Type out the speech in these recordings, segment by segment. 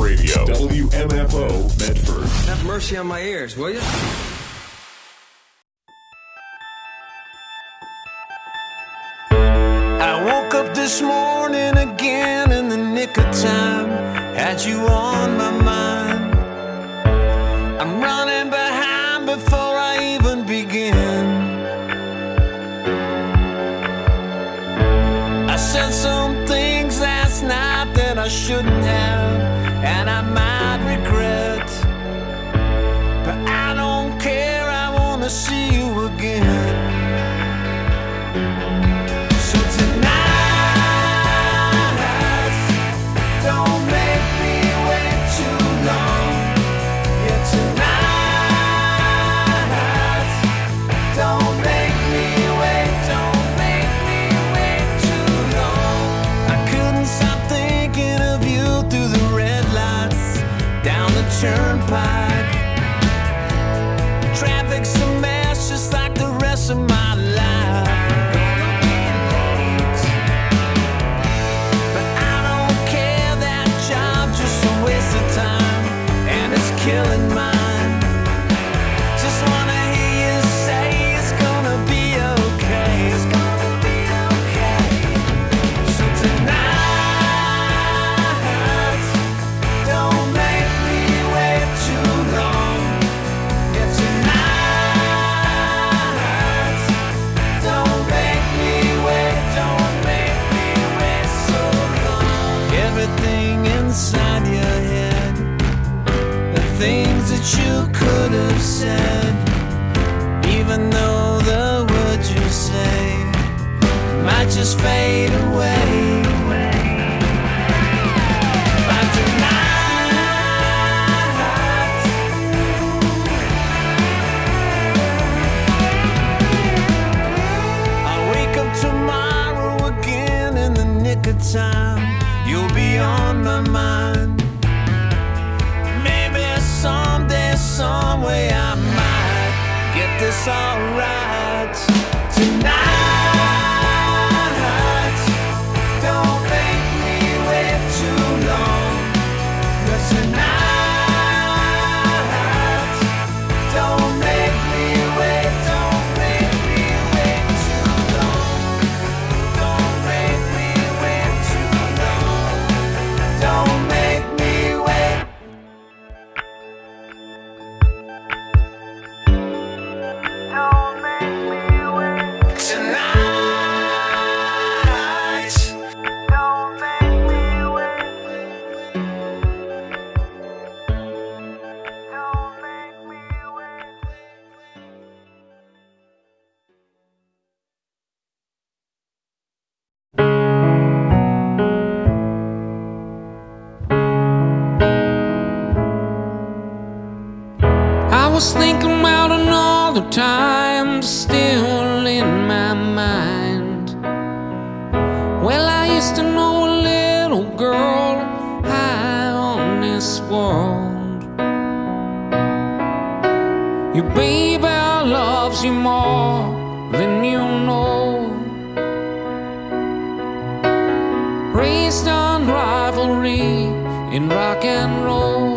Radio, WMFO Medford. Have mercy on my ears, will you? I woke up this morning again in the nick of time. Had you on my mind. I'm running behind before I even begin. I said some things last night that I shouldn't have, and I might regret. But I don't care, I wanna see you again. So tonight, don't make me wait too long. Yeah, tonight, don't make me wait, don't make me wait too long. I couldn't stop thinking of you through the red lights, down the turnpike. Traffic's a mess just like the rest of my life. But I don't care, that job just a waste of time, and it's killing mine. Just wanna hear you say it's gonna be okay. It's gonna be okay. So tonight, don't make me wait too long. Yeah, tonight, don't make me wait, don't make me wait so long. Everything inside your head, the things that you could have said, even though the words you say might just fade away. But tonight, I'll wake up tomorrow again in the nick of time. You'll be on my mind. Maybe someday, some way I might get this all right. Tonight, don't make me wait too long. But tonight, don't make me wait, don't make me wait too long. Don't make me wait too long. Don't make me wait. Don't make me wait tonight. Don't make me wait. Don't make me wait. I was thinking about another time still in my mind. Well, I used to know a little girl high on this world. Your baby loves you more than you know. Raised on rivalry in rock and roll.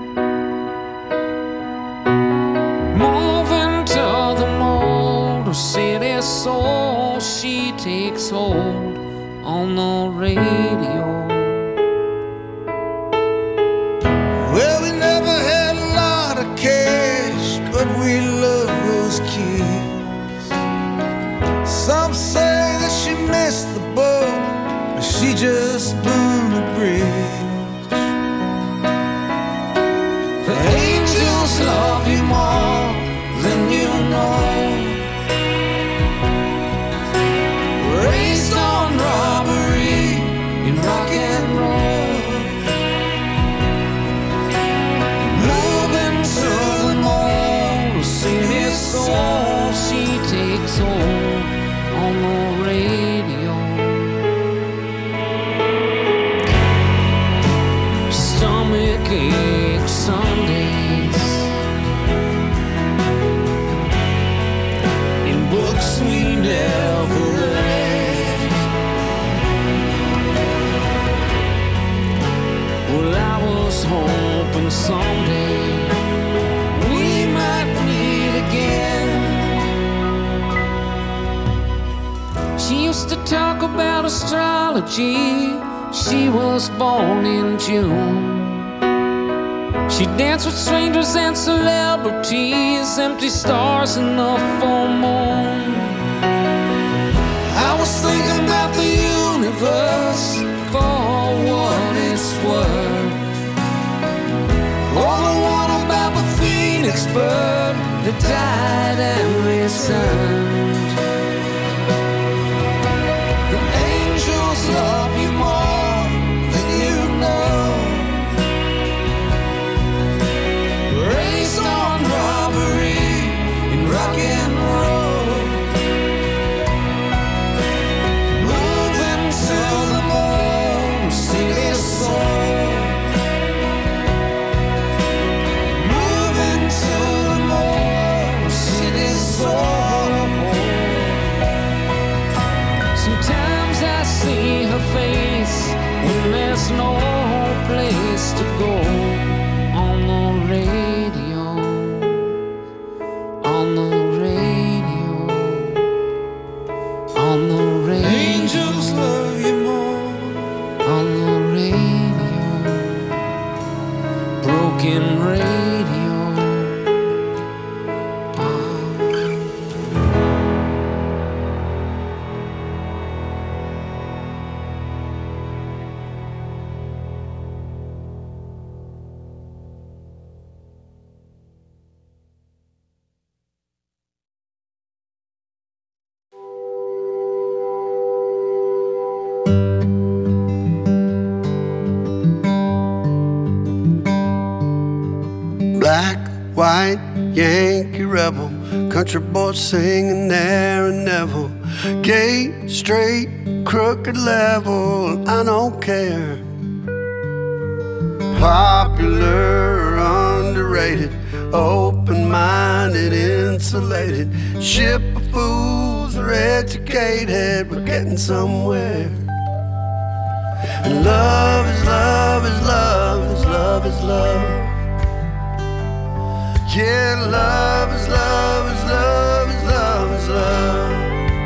Moving to the mold of city soul, she takes hold on the radio. Well, we never had a lot of cash, but we love those kids. Some say that she missed the boat, but she just blew the bridge. The angels love you more than you know. Raised on robbery in rock and roll. Moving to the mold of city soul, she takes hold on the radio. Stomach ache Sundays, someday we might meet again. She used to talk about astrology. She was born in June. She danced with strangers and celebrities, empty stars in the full moon. I was thinking about the universe for what it's worth. Oh, the one about the phoenix bird that died and returned. The angels love you more than you know. Raised on robbery and rock and roll. Moving to the moon, city soul. Moving to the moon, city soul. Sometimes I see her face when there's no place to go. On the radio, on the radio, on the radio. Angels love you more. On the radio, broken radio. Black, white, Yankee rebel, country boy singing there and never. Gay, straight, crooked level, I don't care. Popular, underrated, open-minded, insulated. Ship of fools are educated, we're getting somewhere. And love is love is love is love is love. Yeah, love is love is love is love is love.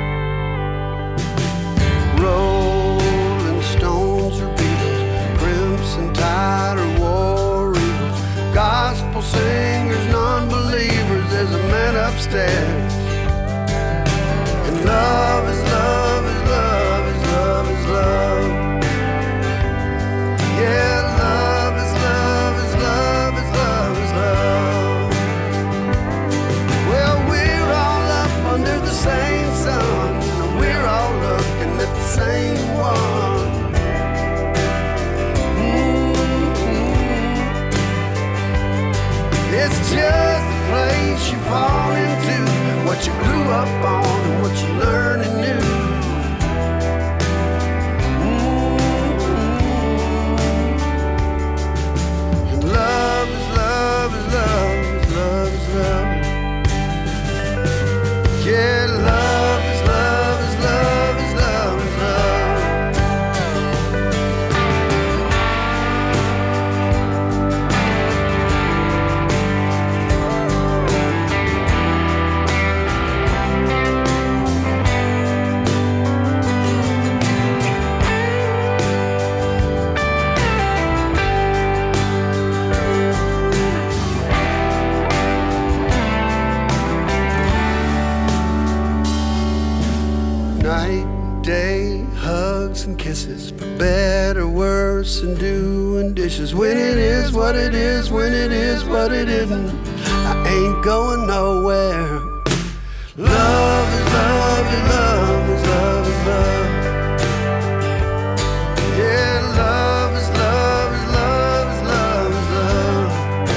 Rolling Stones or Beatles, Crimson Tide or War Eagles, gospel singers, non-believers, there's a man upstairs. And love is love is love is love is love. Yeah, love is love is love is love is love. Well, we're all up under the same sun, and we're all looking at the same one. It's just the place you fall into, what you grew up on and what you learning new. And love is love is love is love is love. Yeah, love is love is love is love is love. Night, day, hugs and kisses, for better, worse, and doing dishes. When it is what it is, when it is what it isn't, I ain't going nowhere. Love is love is love is love is love. Yeah, love is love is love is love is love.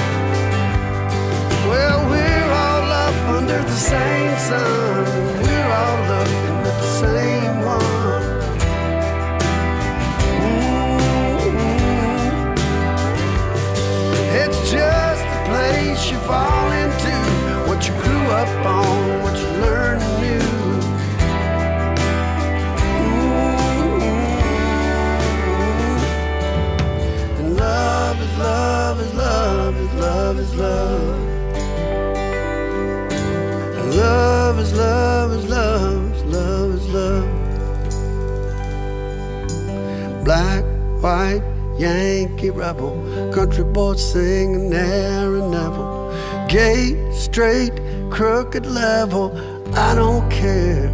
Well, we're all up under the same sun, we're all looking at the same one. It's just a place you fall into, what you grew up on, what you learn. black, white, Yankee rebel, country boy singing Aaron Neville, gay, straight, crooked level, I don't care.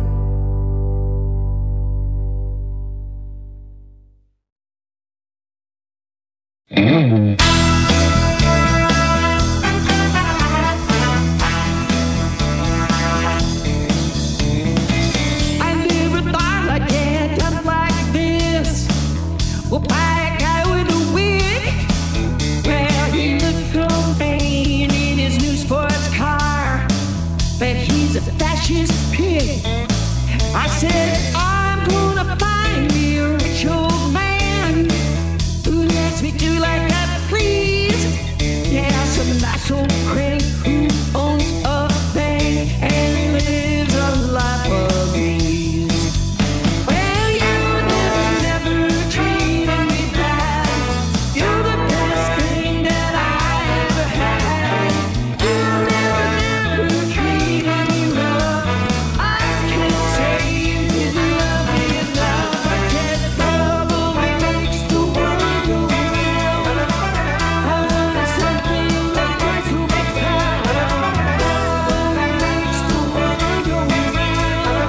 I said, I'm gonna find me a rich old man who lets me do like I please. Yeah, some nice old crank who owns a bank and lives a life of ease. Well, you never treated me bad. You're the best thing that I ever had. You never treated me rough. I can't say you didn't love me enough. I said love only makes the world go round. I wanted something that works will be found. Love only makes the world go round.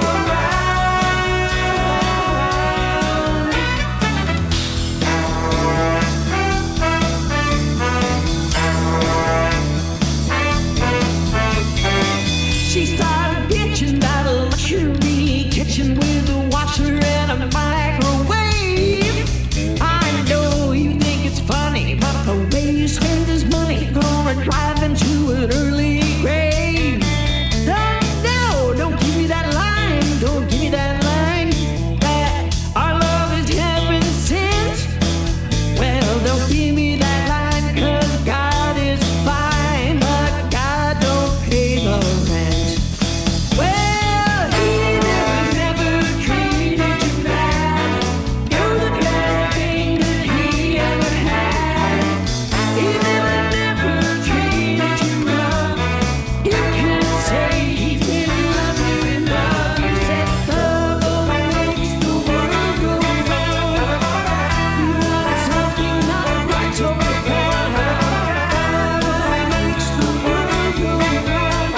She started bitching about a luxury kitchen with a washer and a microwave. I know you think it's funny, but the way you spend his money gonna drive into an early grave. No, don't give me that line, don't give me that line, that our love is heaven sent. Well, don't give me that line, 'cause God is fine, but God don't pay the rent. Well, he never treated you bad. You're the best thing that he ever had. He never treated you rough. You can't say he didn't love you enough. You said love only makes the world go round. You wanted something not right, so profound. Love only makes the world go round.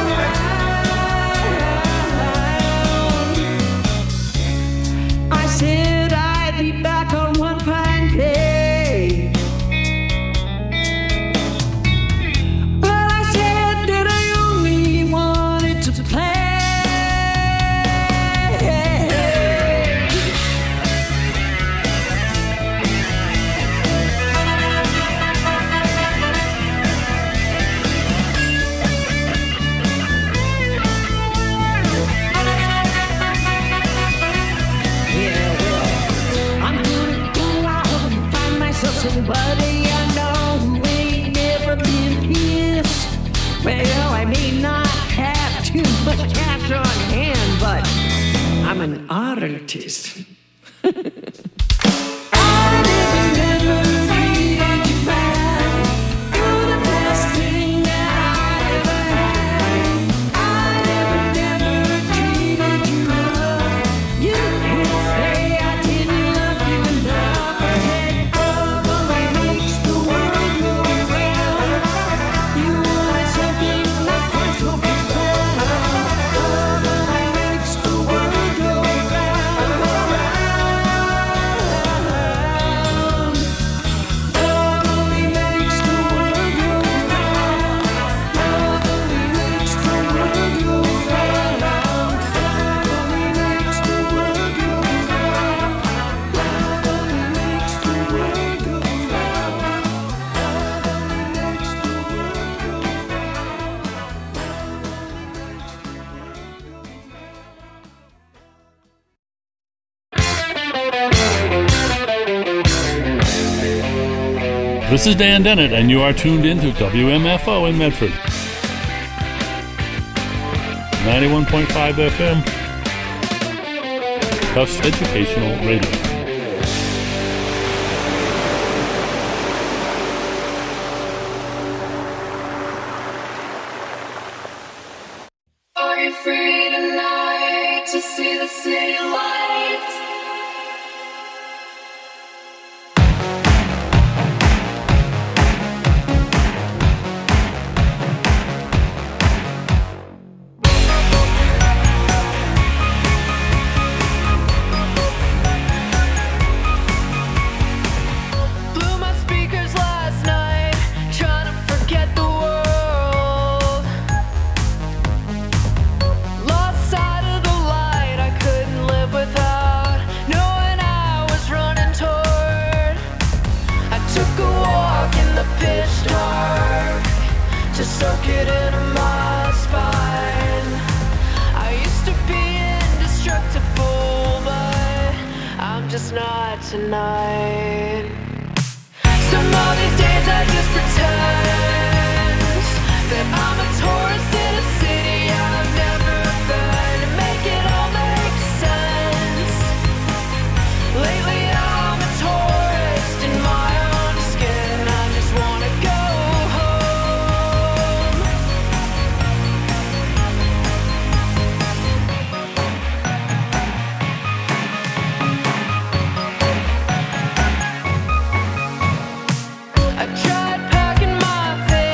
I said I'd be back on one fine day, but I said that I only wanted to play. Yeah, well, I'm gonna go out and find myself somebody I know who ain't never been kissed. Well, I may not have too much cash on hand, but I'm an artist. I never treated you bad. You're the best thing that I ever had. I never treated you rough. You can't say I didn't love you enough. I said love only makes the world go round. You wanted something that works will be found. Love only makes the world go round. Love only makes the world go round. Love only makes the world go round. Love only makes the world go round. Love only makes the world go round. Love only makes the world go This is Dan Dennett, and you are tuned in to WMFO in Medford. 91.5 FM. Tufts Educational Radio. Are you free tonight to see the city lights? soak it into my spine. I used to be indestructible, but I'm just not tonight. Some of these days I just pretend that I'm a tourist in a city I've never been, to make it all make sense. Lately I'm a tourist in my own skin. I just wanna go home. I tried packing my things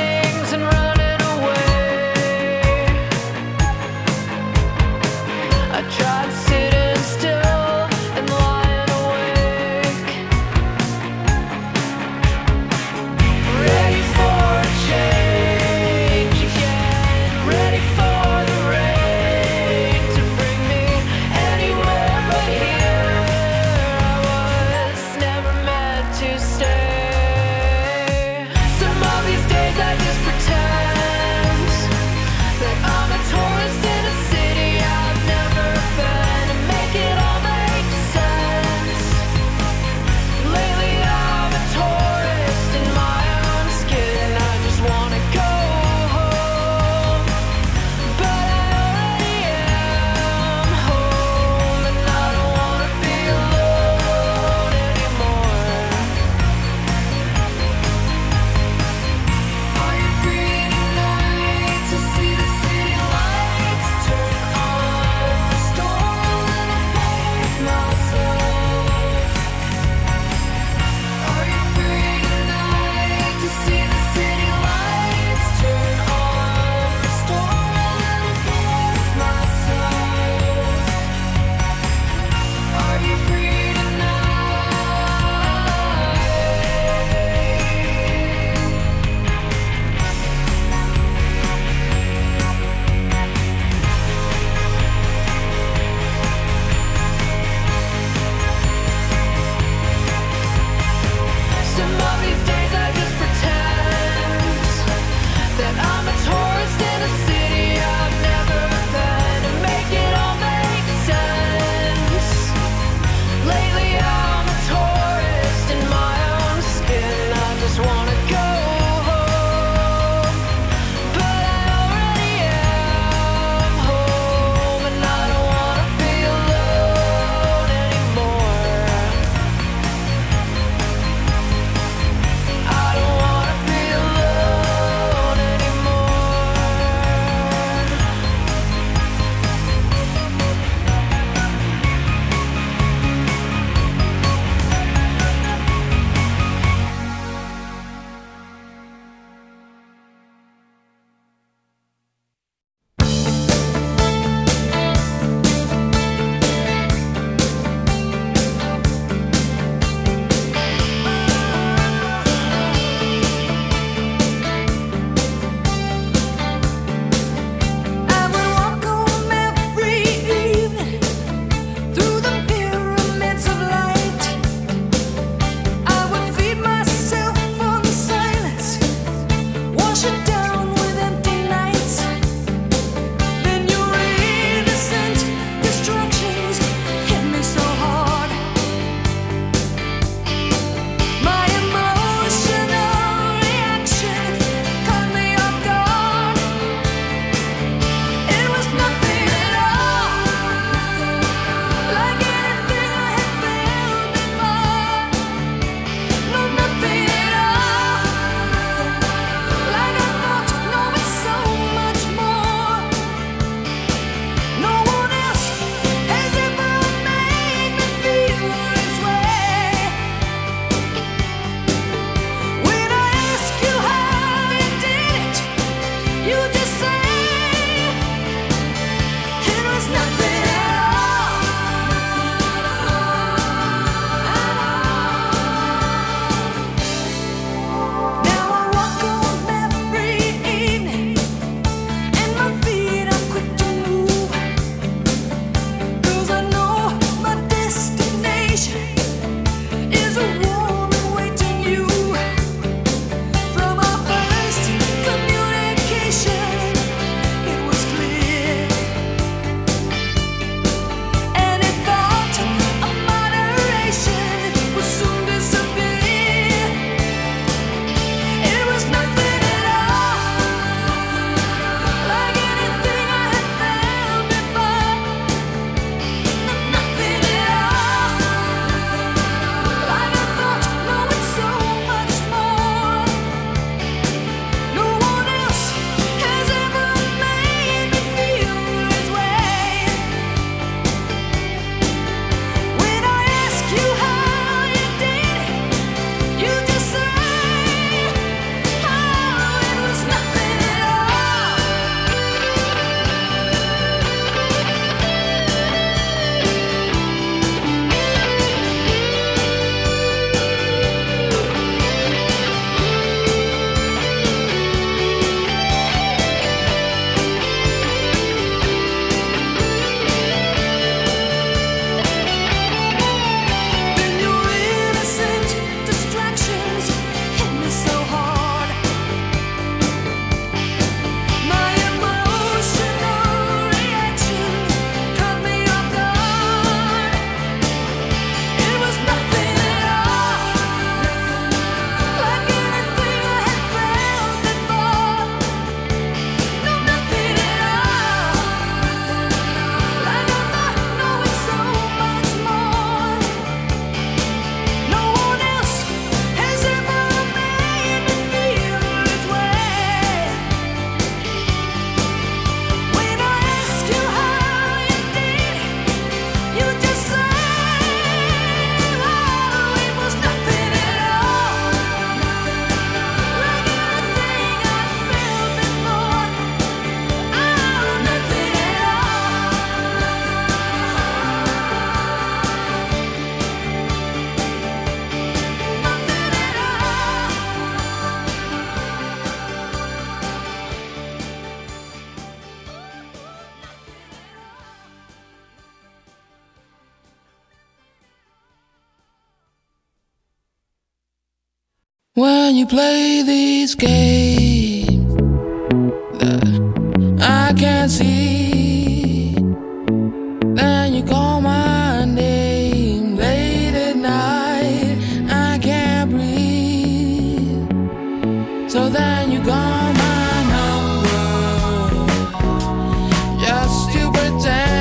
when you play these games that I can't see, then you call my name late at night, I can't breathe. So then you call my number just to pretend.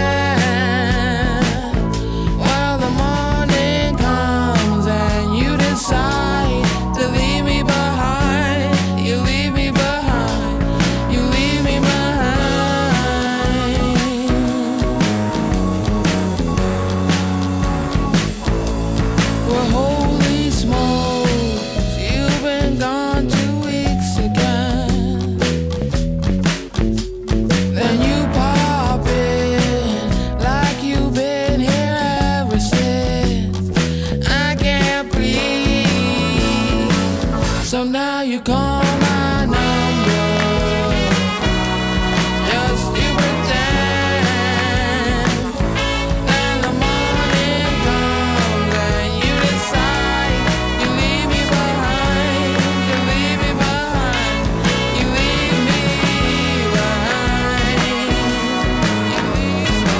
Well, the morning comes and you decide to leave me behind. You leave me behind. You leave me behind. Well, holy smokes, you've been gone 2 weeks again. Then you pop in like you've been here ever since. I can't breathe. So now you call my number just to pretend. Then the morning comes and you decide you leave me behind. You leave me behind. You leave me behind. You leave me.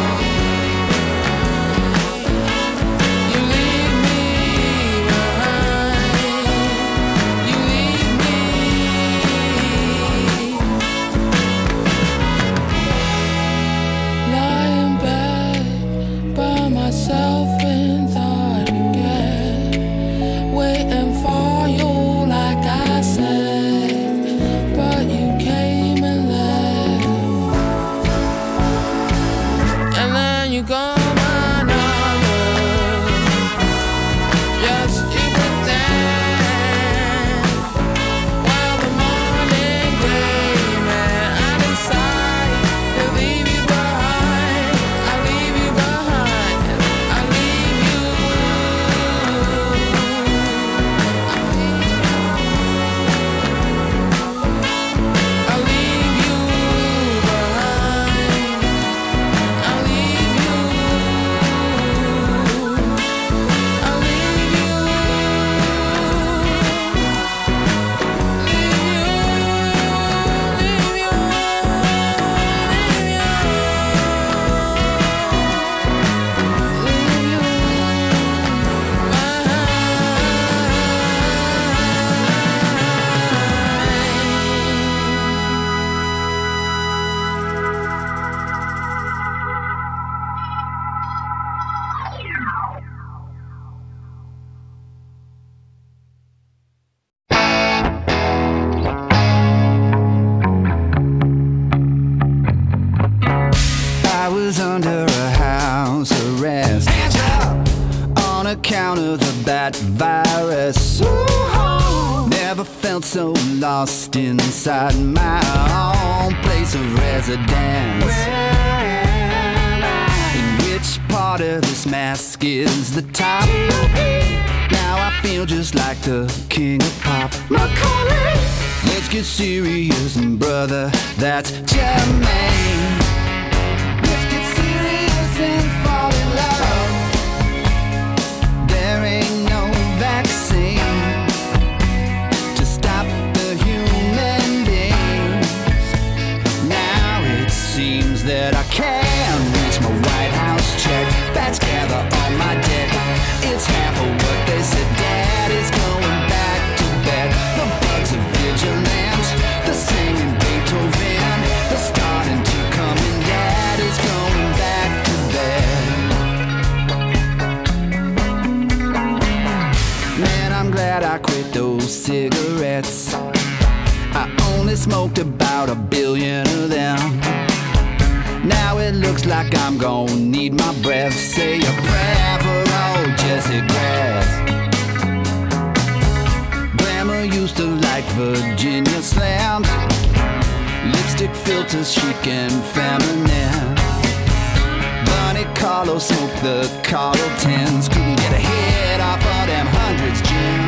You leave me behind. You leave me. Lie in bed by myself in thought again, waiting for you like I said, but you came and left, and then you call my number just to pretend. Well, the morning came and I decide to leave you behind. I leave you behind. I leave you. I leave you behind. I leave you. I leave you. I was under a house arrest on account of the bat virus. Never felt so lost inside my own place of residence. In which part of this mask is the top? Now I feel just like the king of pop. Let's get serious, brother, that's Jermaine. Let's get serious and fall in love. There ain't no vaccine to stop the human beings. Now it seems that I can reach my White House check. Bats gather on my deck. It's half of what they said. Dad is going back to bed. The bugs are vigilant. The singing Beethoven. They're starting to come in. Dad is going back to bed. Man, I'm glad I quit those cigarettes. I only smoked about 1 billion of them. Now it looks like I'm gonna need my breath. Say a prayer for old Jesse Grass. Grandma used to like Virginia slams, lipstick filters chic and feminine. Bunny Carlos smoked the Carlo 10s. Couldn't get a hit off all them hundreds, Jim.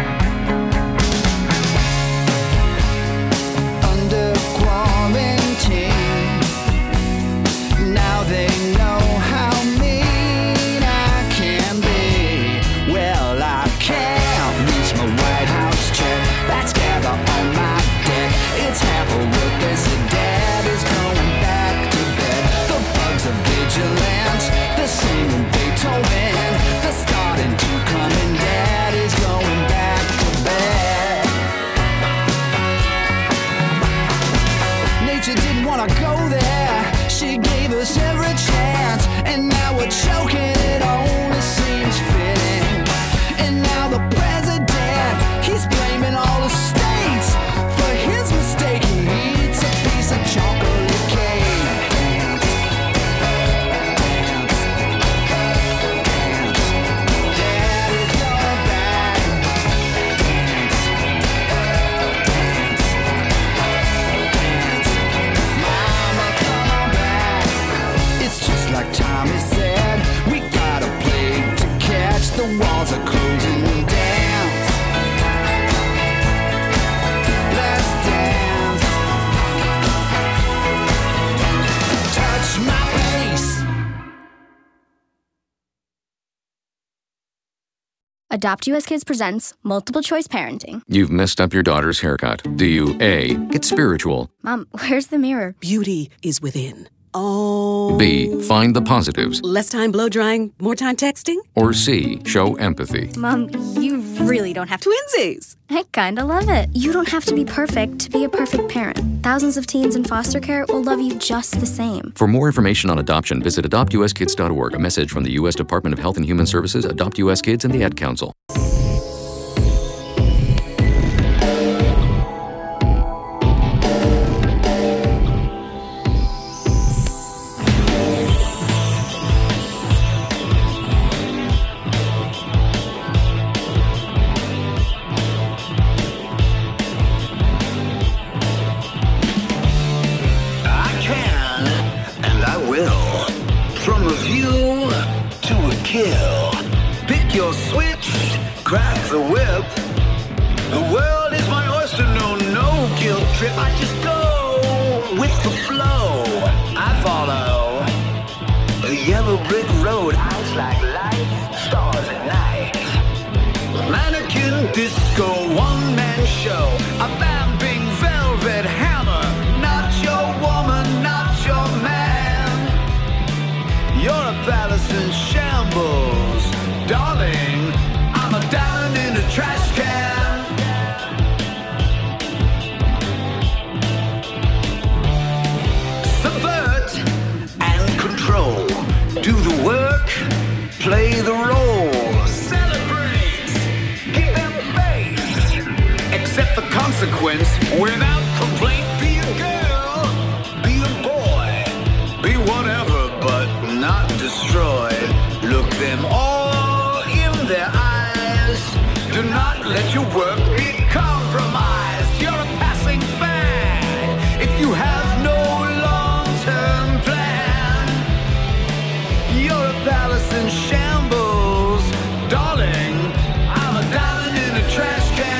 Under quarantine, now they know how mean I can be. Well, I can't reach my White House check. Mommy said, we got a plague to catch, the walls are closing. Dance, let's dance. Touch my face. Adopt US Kids presents Multiple Choice Parenting. You've messed up your daughter's haircut. Do you A, get spiritual? Mom, where's the mirror? Beauty is within. Oh. B, find the positives? Less time blow drying, more time texting? Or C, show empathy? Mom, you really don't have to. Twinsies! I kinda love it. You don't have to be perfect to be a perfect parent. Thousands of teens in foster care will love you just the same. For more information on adoption, visit adoptuskids.org. A message from the U.S. Department of Health and Human Services, Adopt U.S. Kids, and the Ad Council. Pick your switch, crack the whip. The world is my oyster, no guilt trip. I just go with the flow. I follow a yellow brick road. Eyes like lights, stars at night. Mannequin disco, one-man show. A vamping velvet hammer. Not your woman, not your man. You're a palace in shambles. Darling, I'm a diamond in a trash can. Subvert and control. Do the work, play the role. Celebrate, give them face. Accept the consequence without complaint. Be a girl, be a boy. Be whatever, but not destroyed. Look them all their eyes. Do not let your work be compromised. You're a passing fad if you have no long-term plan. You're a palace in shambles. Darling, I'm a diamond in a trash can.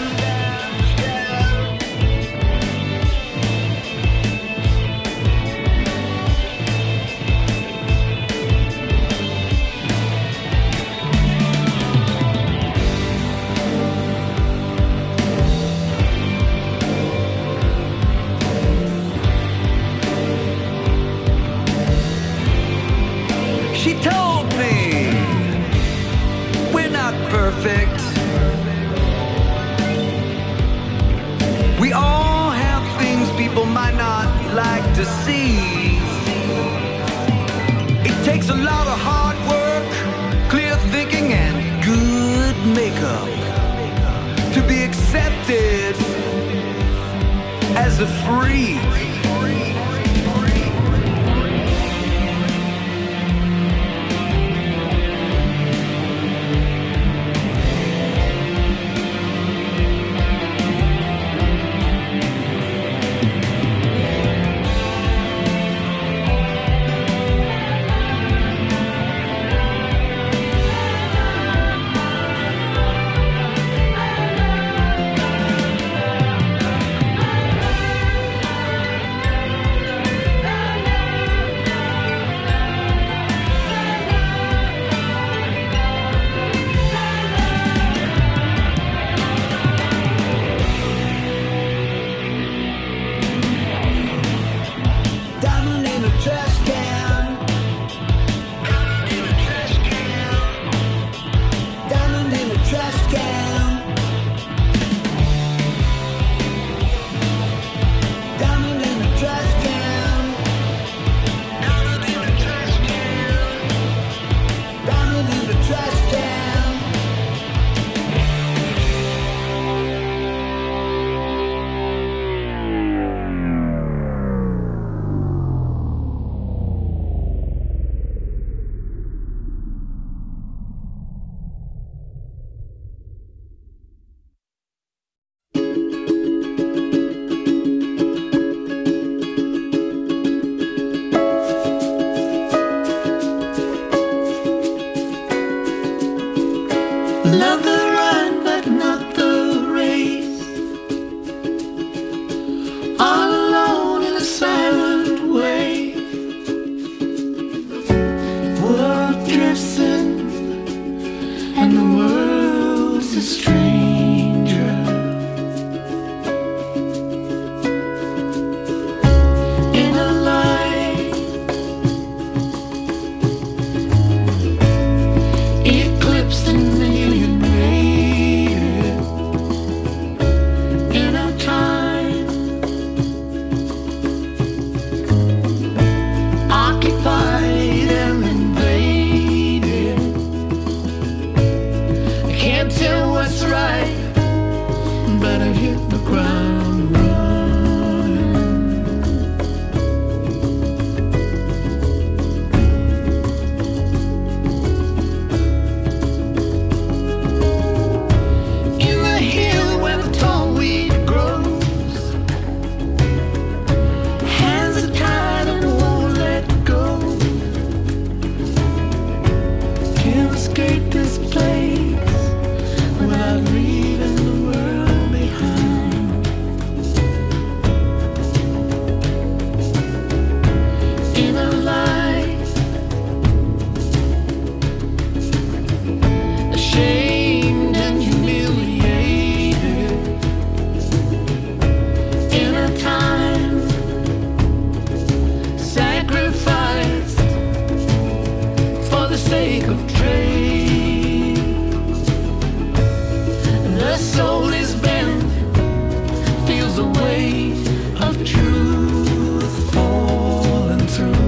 She told me we're not perfect. We all have things people might not like to see. It takes a lot of hard work, clear thinking, and good makeup to be accepted as a freak. Love the run, but not the race. All alone in a silent way. World drifts in, and the world's a stranger. In a light, eclipsed and alienated. In a time, occupied and invaded. I can't tell what's right, better hit the ground running. In the hill where the tall weed grows, hands are tied and won't let go. Can't escape this place without leaving the world behind. In a light, ashamed and humiliated. In a time, sacrificed for the sake of trade. The soul is bent, feels the weight of truth falling through.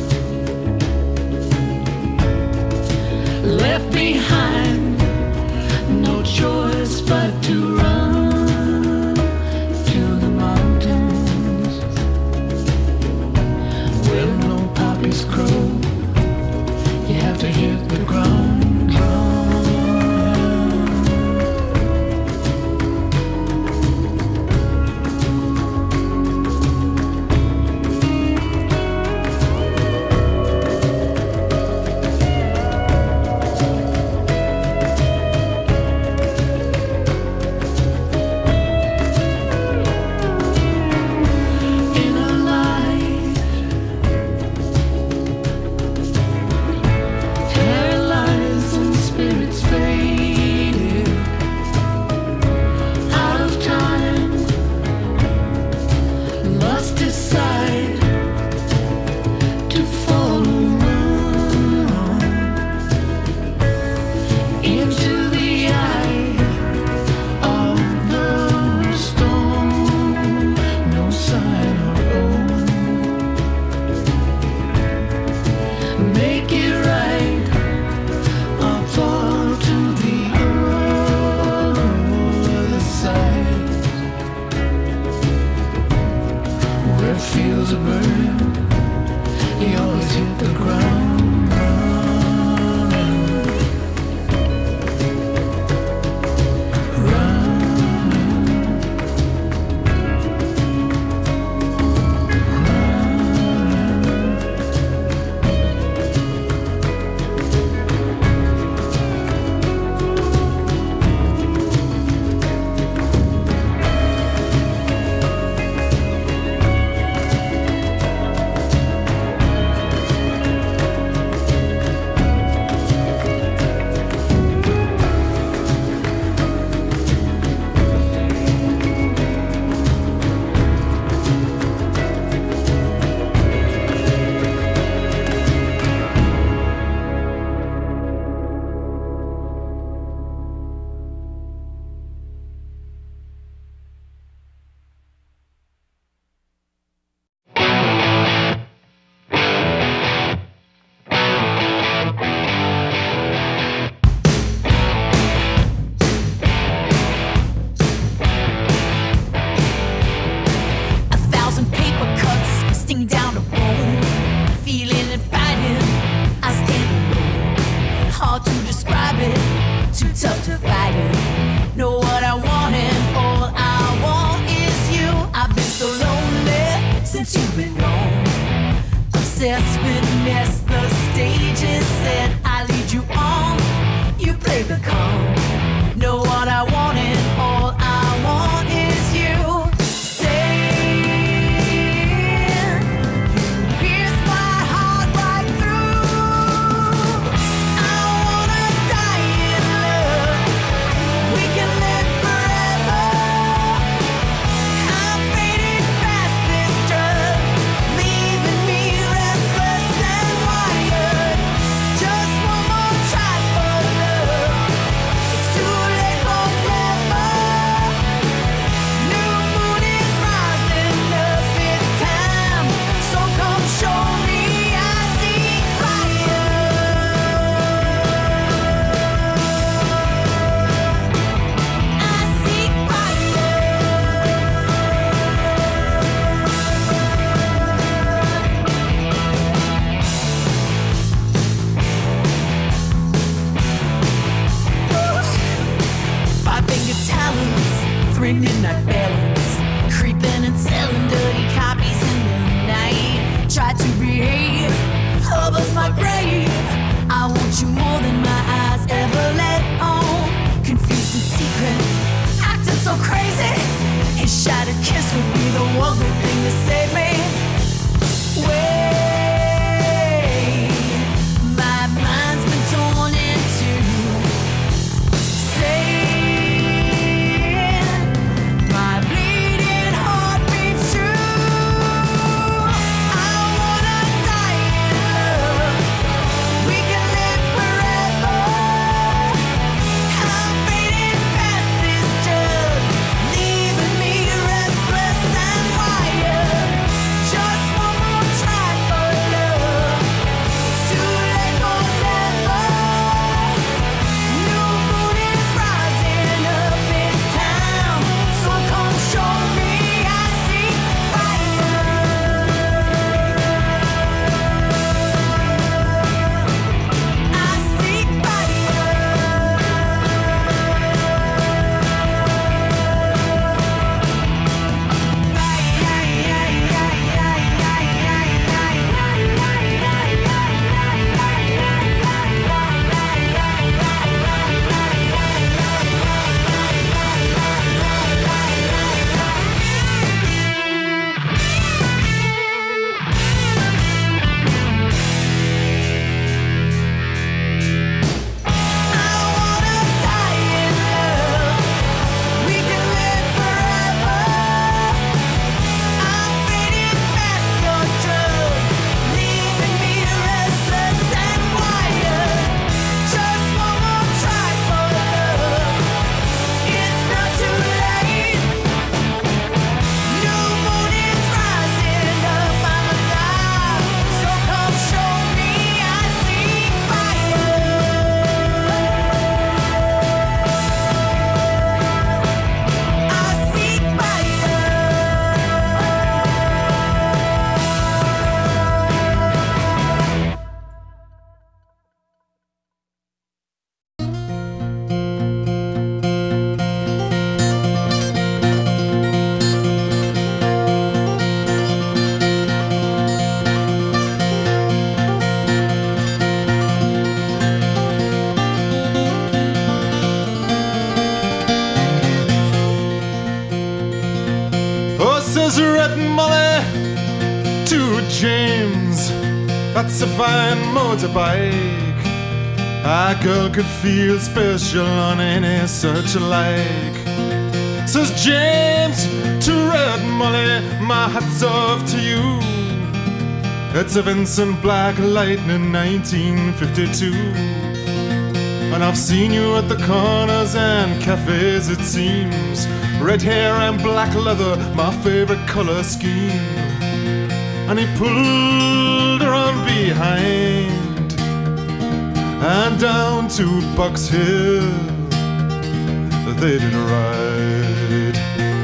Left behind, no choice but to run to the mountains where no poppies grow. You have to hit the ground running. In a light, paralyzed could be the one good thing to save me. Wait, my mind's been torn in two. Saying my bleeding heart beats true. I wanna die in love. We can live forever. I'm fading past this drug, leaving me restless and wired. Just one more try for love. It's too late for never. New moon is rising up in town, so come show me I see fire. I see Oh, says Red Molly to James, that's a fine motorbike. A girl could feel special on any such like. Says James to Red Molly, my hat's off to you. It's a Vincent Black Lightning 1952. And I've seen you at the corners and cafes, it seems. Red hair and black leather, my favorite color scheme. And he pulled her on behind and down to Box Hill they did ride.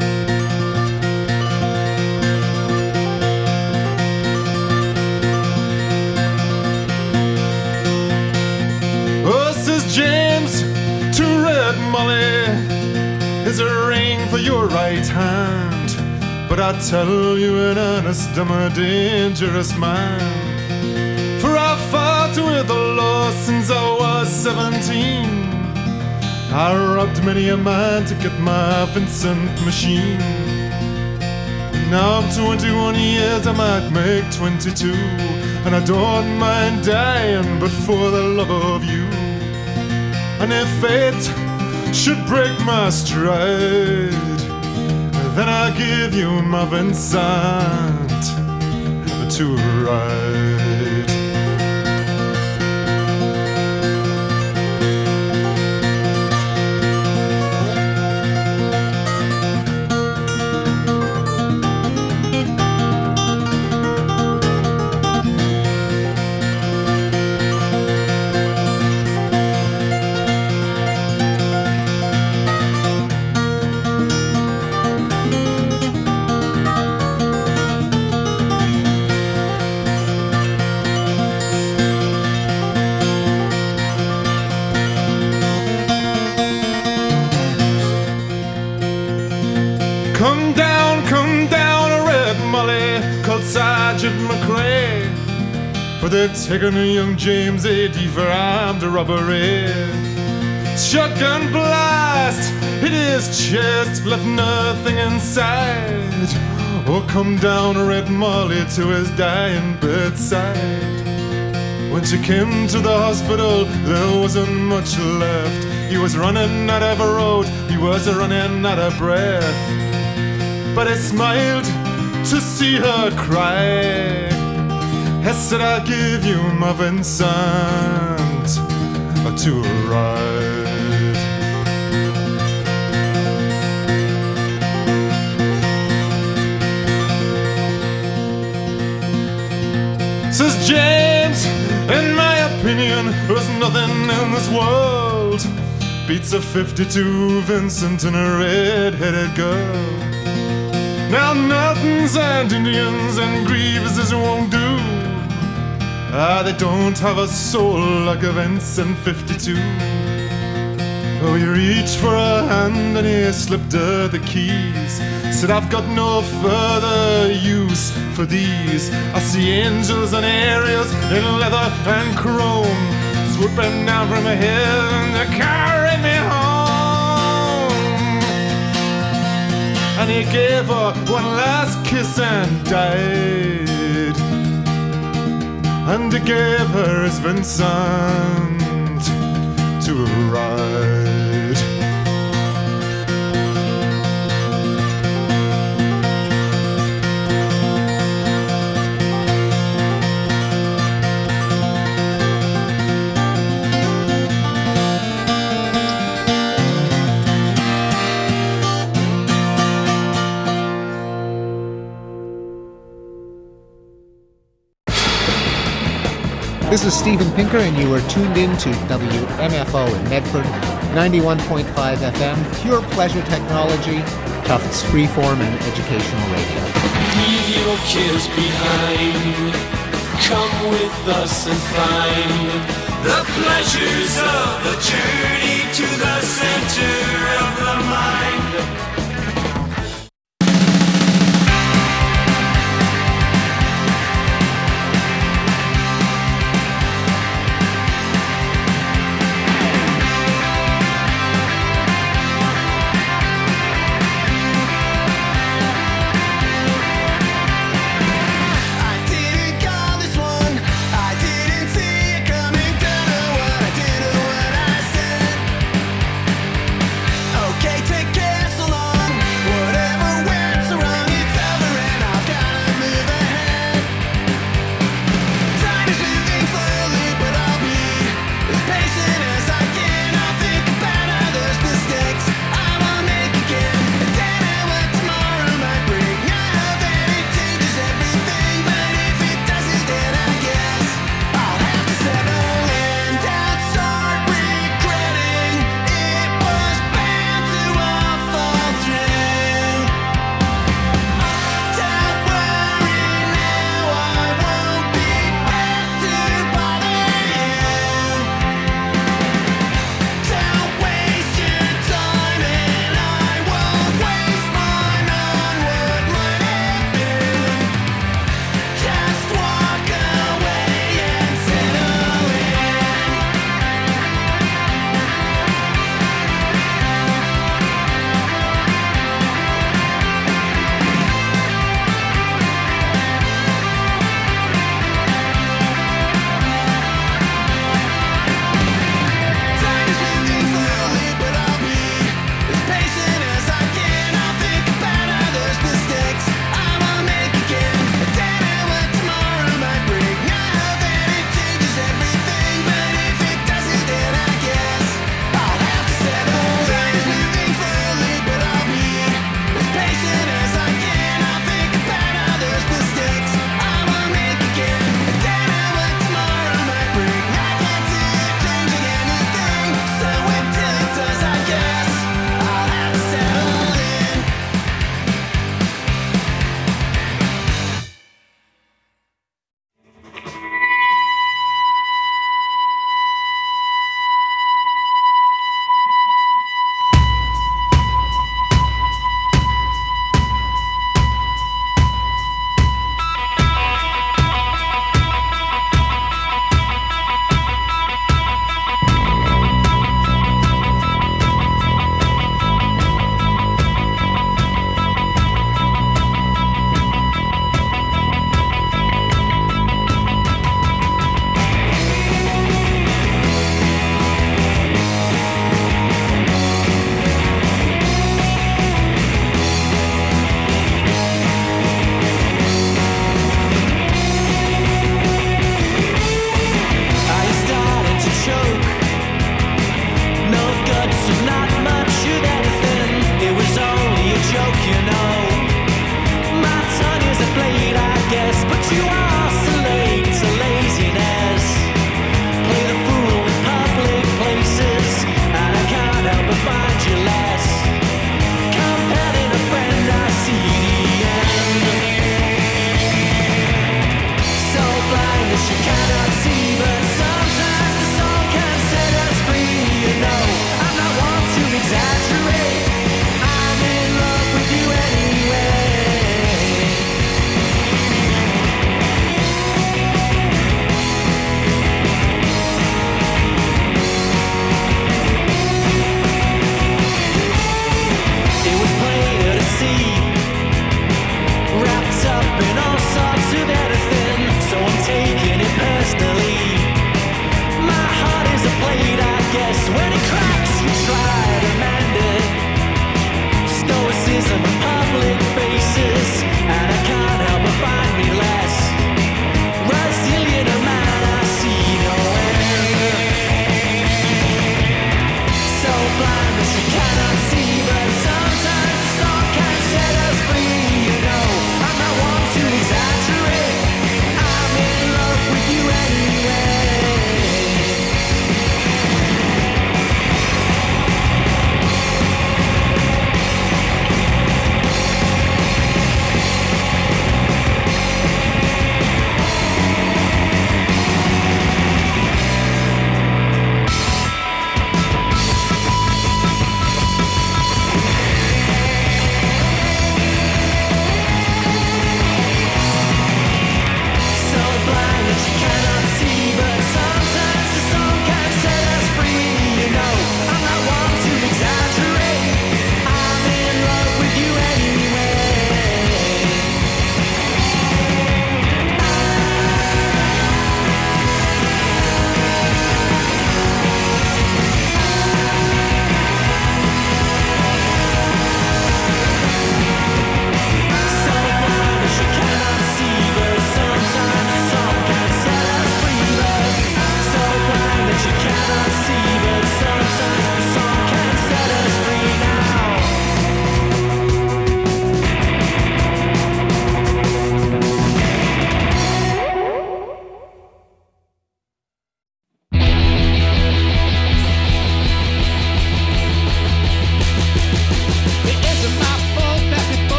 Oh, says James to Red Molly, is a ring for your right hand, but I tell you in earnest, I'm a dangerous man. For I've fought with the law since I was 17. I robbed many a man to get my Vincent machine. Now I'm 21 years, I might make 22, and I don't mind dying, but for the love of you. And if fate should break my stride, then I'll give you my Vincent to ride. Come down, a Red Molly called Sergeant McRae, for they've taken a young James A.D. for armed robbery. Shotgun blast hit his chest, left nothing inside. Oh, come down, Red Molly, to his dying bedside. When she came to the hospital, there wasn't much left. He was running out of a road, he was running out of breath. But I smiled to see her cry. I said, I'll give you my Vincent to ride. Says James, in my opinion, there's nothing in this world beats a 52 Vincent and a red-headed girl. Now mountains and Indians and Grievases won't do. They don't have a soul like a Vincent 52. Oh, he reached for a hand and he slipped her the keys. Said, I've got no further use for these. I see angels and aerials in leather and chrome, swooping down from heaven to carry me home. And he gave her one last kiss and died. And he gave her his Vincent to ride. This is Steven Pinker, and you are tuned in to WMFO in Medford, 91.5 FM, pure pleasure technology, Tufts freeform and educational radio. Leave your cares behind. Come with us and find the pleasures of the journey to the center of the mind. Okay, take Castle on.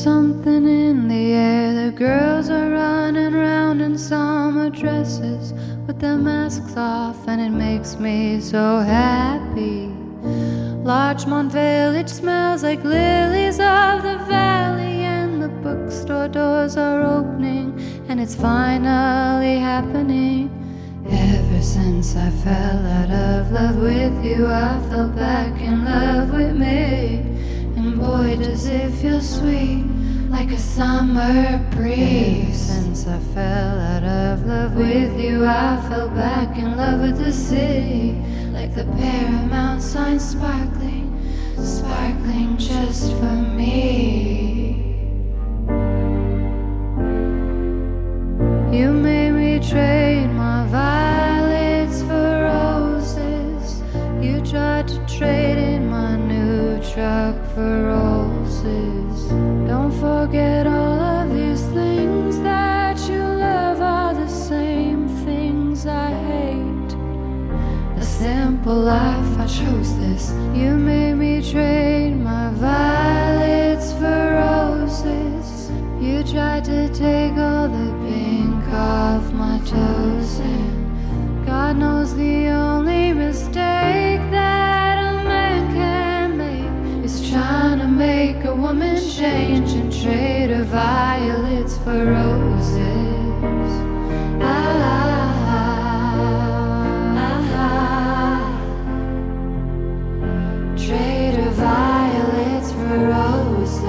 something in the air. The girls are running round in summer dresses with their masks off, and it makes me so happy. Larchmont Village smells like lilies of the valley, and the bookstore doors are opening, and it's finally happening. Ever since I fell out of love with you, I fell back in love with me. And boy, does it feel sweet, like a summer breeze. Since I fell out of love with you, I fell back in love with the city, like the Paramount sign sparkling, sparkling just for me. You made me trade my violets for roses. You tried to trade in my new truck for roses. Don't forget all of these things that you love are the same things I hate. The simple life, I chose this. You made me trade my violets for roses. You tried to take all the pink off my toes, and God knows the only mistake that a man can make is trying to make a woman change and trade her violets for roses. Trade her violets for roses.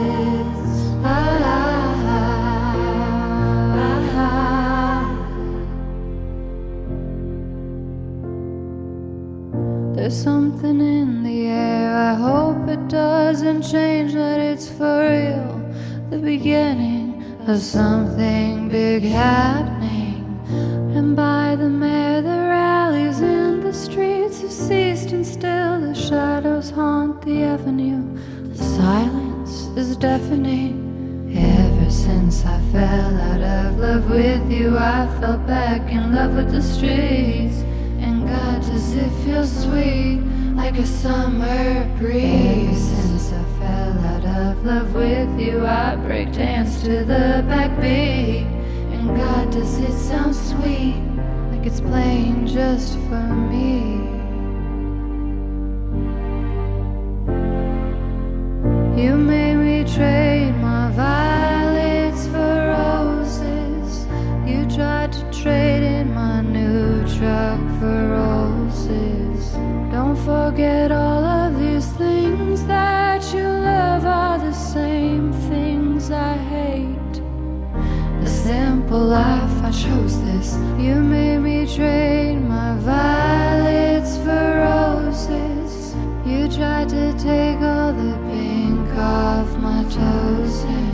There's something in the air, I hope it doesn't change, that it's for real, the beginning of something big happening. And by the mare, the rallies in the streets have ceased, and still the shadows haunt the avenue. The silence is deafening. Ever since I fell out of love with you, I fell back in love with the streets. And God, does it feel sweet, like a summer breeze. Since I fell out of love with you, I break dance to the backbeat. And God, does it sound sweet, like it's playing just for me. You made me trade my violets for roses. You tried to trade in my new truck for roses. Don't forget all of these things that you love are the same things I hate. The simple life, I chose this. You made me trade my violets for roses. You tried to take all the pink off my toes, and